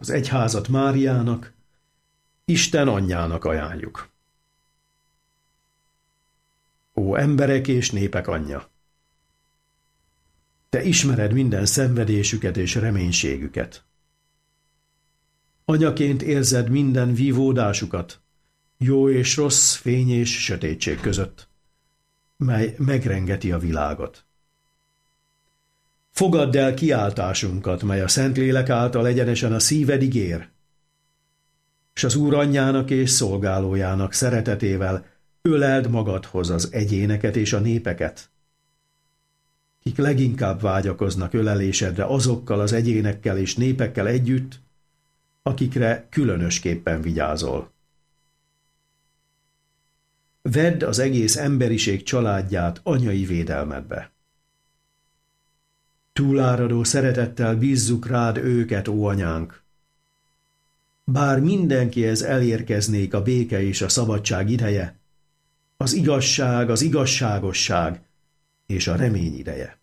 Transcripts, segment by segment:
az egyházat Máriának, Isten anyjának ajánljuk. Ó emberek és népek anyja! Te ismered minden szenvedésüket és reménységüket. Anyaként érzed minden vívódásukat, jó és rossz, fény és sötétség között, mely megrengeti a világot. Fogadd el kiáltásunkat, mely a Szentlélek által egyenesen a szívedig ér, s az Úr anyjának és szolgálójának szeretetével öleld magadhoz az egyéneket és a népeket, kik leginkább vágyakoznak ölelésedre azokkal az egyénekkel és népekkel együtt, akikre különösképpen vigyázol. Vedd az egész emberiség családját anyai védelmedbe. Túláradó szeretettel bízzuk rád őket, ó anyánk. Bár mindenkihez elérkeznék a béke és a szabadság ideje, az igazság, az igazságosság és a remény ideje.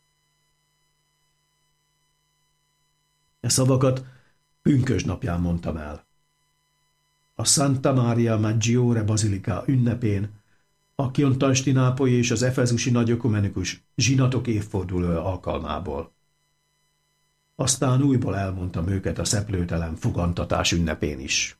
E szavakat pünkösdnapján mondtam el. A Santa Maria Maggiore Bazilika ünnepén, a Konstantinápolyi és az efezusi nagyökumenikus zsinatok évfordulója alkalmából. Aztán újból elmondtam őket a szeplőtelen fogantatás ünnepén is.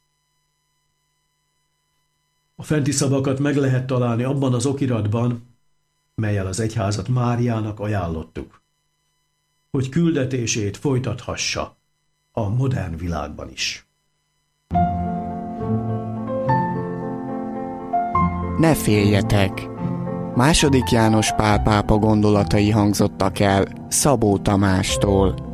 A fenti szavakat meg lehet találni abban az okiratban, mellyel az egyházat Máriának ajánlottuk, hogy küldetését folytathassa a modern világban is. Ne féljetek! II. János Pál pápa gondolatai hangzottak el Szabó Tamástól.